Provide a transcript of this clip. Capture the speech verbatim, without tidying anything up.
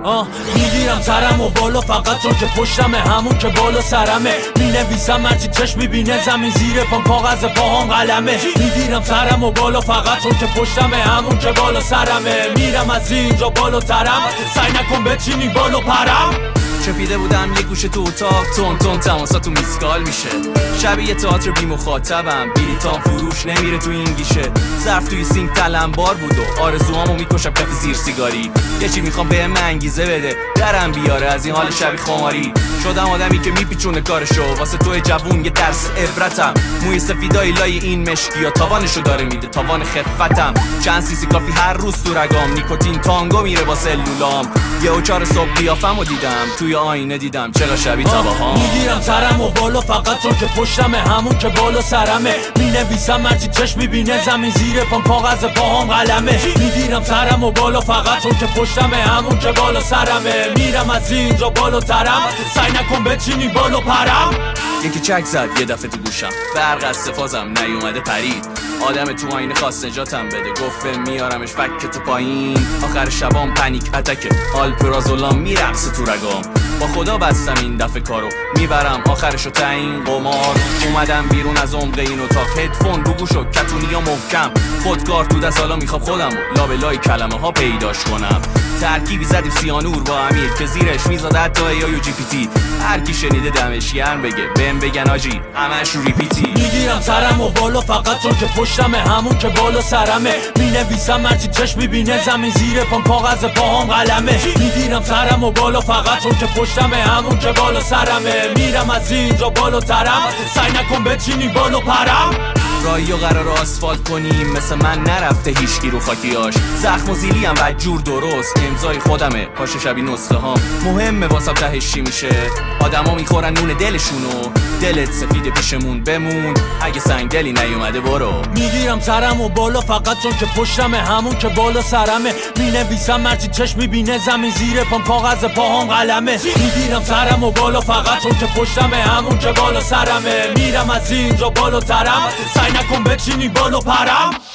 آه میگیرم سرم و بالا فقط چون که پشتمه، همون که بالا سرمه. مینویسم هرچی چشم میبینه زمین، زیر پام کاغذ پاهام قلمه. میگیرم سرم و بالا فقط چون که پشتمه، همون که بالا سرمه. میرم از اینجا بالاترم، سعی نکن بچینی بالو پرم. چپیده بودم یه گوشه تو اتاق، تون تون تماسا تو میسکال میشه. شبیه تئاتر بی مخاطبم، بلیطام فروش نمیره تو این گیشه. ظرف توی سینک تلمبار بود و آرزوهامو میکشم کف زیر سیگاری. یه چی میخوام بهم انگیزه بده، درم بیاره از این حال شبیه خماری. شدم آدمی که میپیچونه کارشو، واسه توی جوون یه درس عبرتم. موی سفیدای لای این مشکیا تاوانشو داره میده، تاوان خفتم. چند سیسی کافی هر روز تو رگام، نیکوتین تانگو میره با سلولام. یه اوچار صبح قیافمو دیدم، توی آینه دیدم چرا شبیه تباهام. میگیرم سرم و بالا فقط چون که پشتمه، همون که بالا سرمه. مینویسم هرچی چشم میبینه زمین، زیر پام کاغذ پاهام قلمه. میگیرم سرم و بالا فقط چون که پشتمه، همون که بالا سرمه. میرم از اینجا بالاترم، سعی نکن بچینی بالو پرم. یکی چک زد یه دفعه تو گوشم، برق از سفازم نیومده پرید. آدم تو آینه خواست نجاتم بده، گفت میارمش فک تو پایین. آخر شبام پنیک اتکه، آلپرازولام میرقصه تو رگام. با خدا بستم این دفعه کارو، میبرم آخرشو تعیین قمار. اومدم بیرون از عمق این اتاق، هدفون رو گوش و کتونی یا محکم. خودکار تو دست، حالا میخوام خودم و لابلای کلمه ها پیداش کنم. ترکیبی زدیم سیانور با امیر که زیرش میزاد حتی یا یو جی پی تی. هر کی شنیده دمش گرم بگه، بهم بگن آجی همش رو ریپیتی. میگیرم سرم و بالا فقط چون که پشتمه، همون که بالا سرمه. مینویسم هرچی چشم میبینه زمین، زیر پام کاغذ پاهام قلمه. میگیرم سرم و بالا فقط چون که پشتمه، همون که بالا سرمه. میرم از اینجا بالاترم، سعی نکن بچینی بالو پرم. راهی و قرار آسفالت کنیم، مثل من نرفته هیچکی رو خاکیاش. زخم و زیلی هم بدجور درست، امضای خودمه پاشه شبی نسخه هام. مهمه واسم تهش چی میشه، آدما میخورن نون دلشونو. دلت سفید پیشمون بمون، اگه سنگدلی نیومده برو. میگیرم سرم و بالا فقط چون که پشتمه، همون که بالا سرمه. مینویسم هرچی چشم میبینه زمین، زیر پام کاغذ پاهام قلمه. میگیرم سرم و بالا فقط چون که پشتمه، همون که بالا سرمه. میرم از اینجا بالاترم، سعی نکن بچینی بالو پرم.